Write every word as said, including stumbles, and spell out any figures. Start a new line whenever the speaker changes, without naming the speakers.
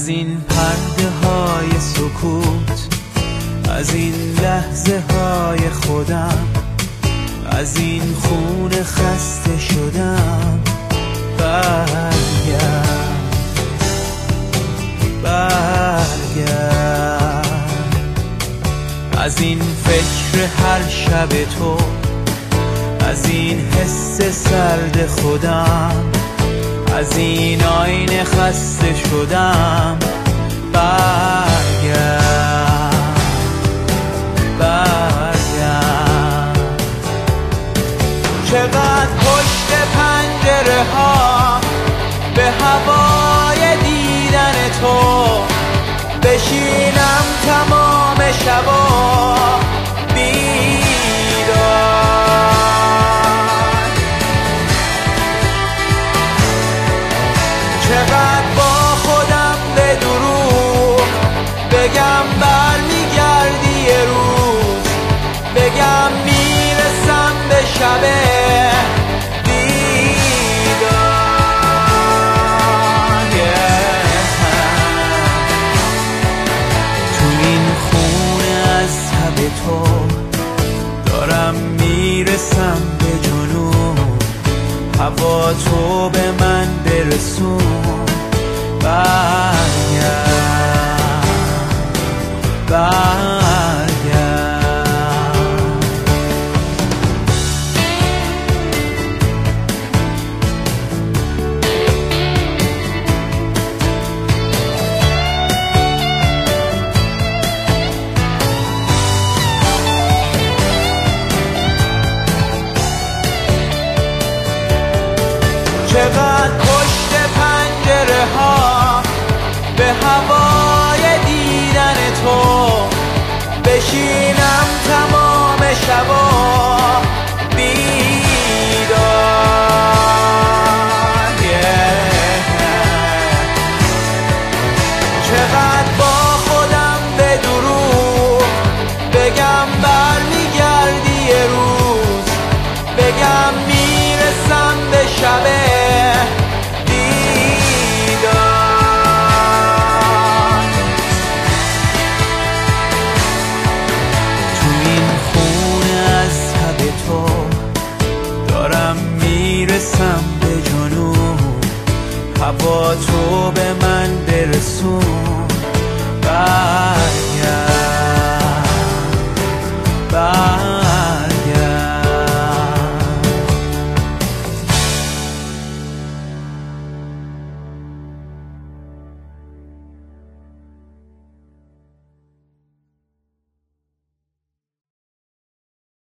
از این پرده های سکوت، از این لحظه های خودم، از این خون خسته شدم. برگرد برگرد از این فکر هر شب تو، از این حس سرد خودم، از این آینه خسته شدم. برگرد برگرد چقدر پشت پنجره ها به هوای دیدن تو بشینم تمام شبا بیدار. چقدر با خودم به دروغ بگم برمیگردی یه روز، بگم میرسم به شب بیدار. تو این خونه از تب تو دارم میرسم به جنون، هوا تو به من برسون. برگرد برگرد چقدر پشت پنجره ها به هوای دیدن تو بشینم تمام شبا بیدار. چقدر با خودم به دروغ بگم برمیگردی یه روز، بگم میرسم به شب میرسم به جنون، هوا تو